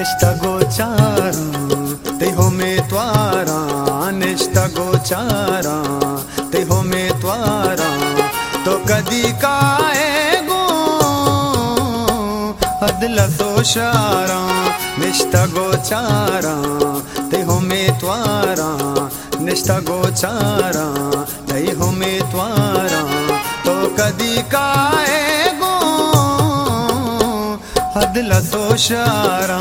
निष्ठा गोचारा ते हो में त्वारा निष्ठा गोचारा ते हो में त्वारा तो कदी काए गो अदला सोशारा निष्ठा गोचारा ते हो में त्वारा निष्ठा गोचारा ते हो में त्वारा तो कदी काए गो अदला सोशारा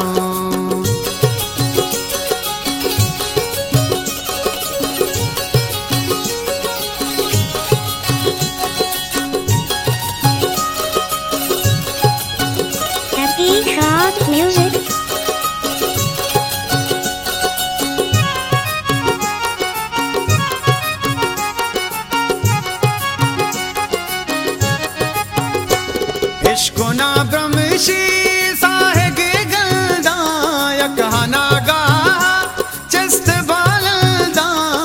Music. इश्को ना ब्रह्मशी साहेगे गलदा या कहाना गा चस्त बालदा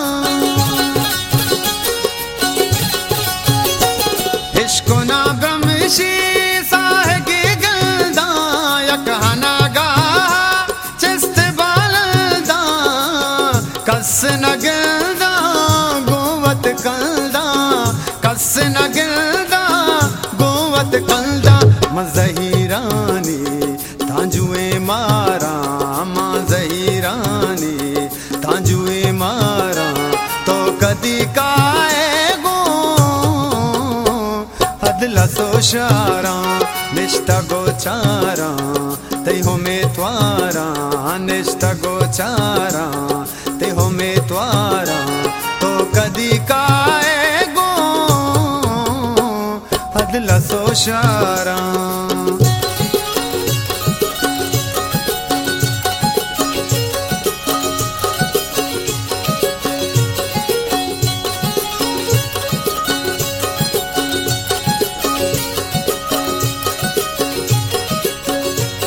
इश्को ना ब्रह्मशी साहेगे गलदा या कहाना गा चस्त बालदा कस न गलदा गोवत कलदा कस न गलदा गोवत कलदा मज़हीरानी तांजुए मारा मां ज़हीरानी तांजुए मारा तो कदी काए गो अदला सोशारा निष्ठा गोचारा ते हो में त्वारा निष्ठा गोचारा ते हो में त्वारा तो कदी काए गो अदला सोशारा।